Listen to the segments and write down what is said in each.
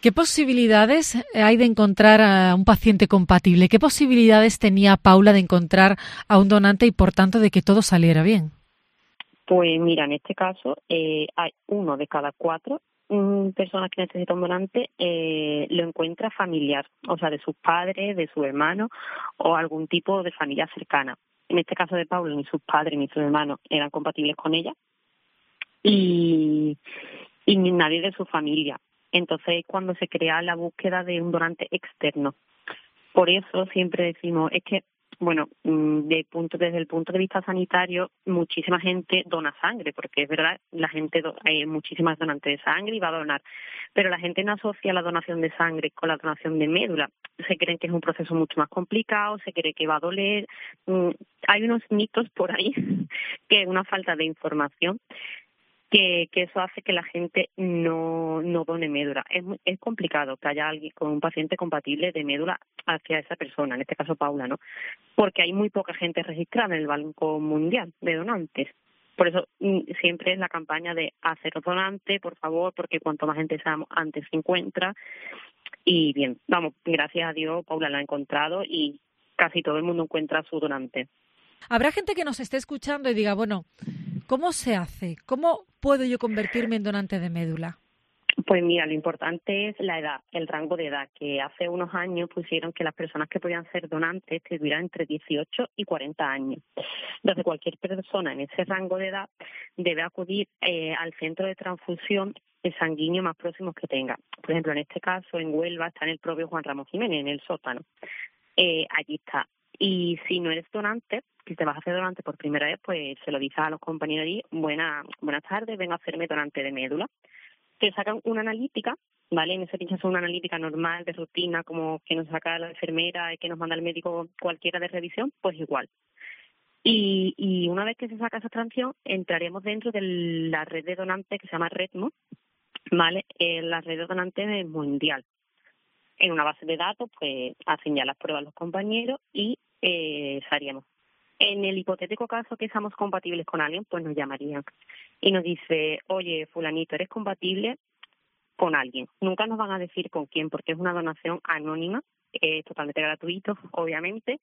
¿Qué posibilidades hay de encontrar a un paciente compatible? ¿Qué posibilidades tenía Paula de encontrar a un donante y, por tanto, de que todo saliera bien? Pues mira, en este caso hay 1 de cada 4 personas que necesitan un donante lo encuentra familiar, o sea, de sus padres, de sus hermanos o algún tipo de familia cercana. En este caso de Paula, ni sus padres ni sus hermanos eran compatibles con ella y ni nadie de su familia. Entonces es cuando se crea la búsqueda de un donante externo. Por eso siempre decimos, es que, bueno, desde el punto de vista sanitario, muchísima gente dona sangre, porque es verdad, la gente hay muchísimas donantes de sangre y va a donar, pero la gente no asocia la donación de sangre con la donación de médula. Se creen que es un proceso mucho más complicado, se cree que va a doler. Hay unos mitos por ahí que es una falta de información que eso hace que la gente no done médula. Es complicado que haya alguien con un paciente compatible de médula hacia esa persona, en este caso Paula, ¿no? Porque hay muy poca gente registrada en el Banco Mundial de Donantes. Por eso siempre es la campaña de hacer donante, por favor, porque cuanto más gente seamos, antes se encuentra. Y bien, vamos, gracias a Dios Paula la ha encontrado y casi todo el mundo encuentra a su donante. Habrá gente que nos esté escuchando y diga, bueno, ¿cómo se hace? ¿Cómo puedo yo convertirme en donante de médula? Pues mira, lo importante es la edad, el rango de edad, que hace unos años pusieron que las personas que podían ser donantes tuvieran entre 18 y 40 años. Entonces, cualquier persona en ese rango de edad debe acudir al centro de transfusión sanguíneo más próximo que tenga. Por ejemplo, en este caso, en Huelva está en el propio Juan Ramón Jiménez, en el sótano. Allí está. Y si no eres donante, si te vas a hacer donante por primera vez, pues se lo dices a los compañeros allí, buenas tardes, vengo a hacerme donante de médula. Te sacan una analítica, ¿vale? En ese pinchazo una analítica normal, de rutina, como que nos saca la enfermera y que nos manda el médico cualquiera de revisión, pues igual. Y una vez que se saca esa extracción, entraremos dentro de la red de donantes que se llama REDMO, ¿vale? La red de donantes mundial. En una base de datos, pues hacen ya las pruebas los compañeros y salíamos. En el hipotético caso que seamos compatibles con alguien, pues nos llamarían y nos dice, oye, fulanito, ¿eres compatible con alguien? Nunca nos van a decir con quién, porque es una donación anónima, totalmente gratuito, obviamente,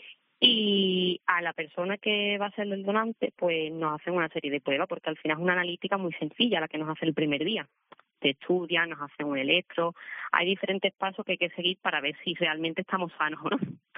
y a la persona que va a ser el donante, pues nos hacen una serie de pruebas, porque al final es una analítica muy sencilla la que nos hace el primer día. Te estudian, nos hacen un electro, hay diferentes pasos que hay que seguir para ver si realmente estamos sanos o no.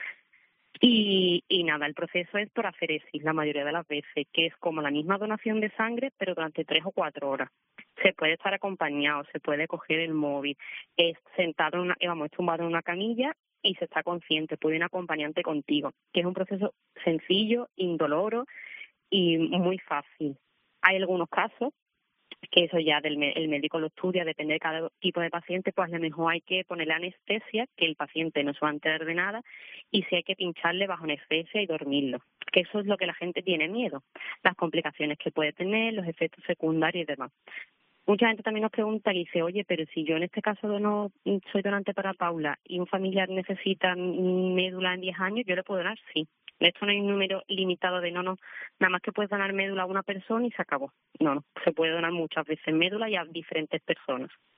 Y nada, el proceso es por aferesis la mayoría de las veces, que es como la misma donación de sangre, pero durante 3 o 4 horas. Se puede estar acompañado, se puede coger el móvil, es sentado tumbado en una camilla y se está consciente, puede un acompañante contigo, que es un proceso sencillo, indoloro y muy fácil. Hay algunos casos que eso ya el médico lo estudia, depende de cada tipo de paciente, pues a lo mejor hay que ponerle anestesia, que el paciente no se va a enterar de nada, y si hay que pincharle bajo anestesia y dormirlo, que eso es lo que la gente tiene miedo, las complicaciones que puede tener, los efectos secundarios y demás. Mucha gente también nos pregunta y dice, oye, pero si yo en este caso no soy donante para Paula y un familiar necesita médula en 10 años, ¿yo le puedo donar? Sí. Esto no hay un número limitado de no, nada más que puedes donar médula a una persona y se acabó. No, se puede donar muchas veces médula y a diferentes personas.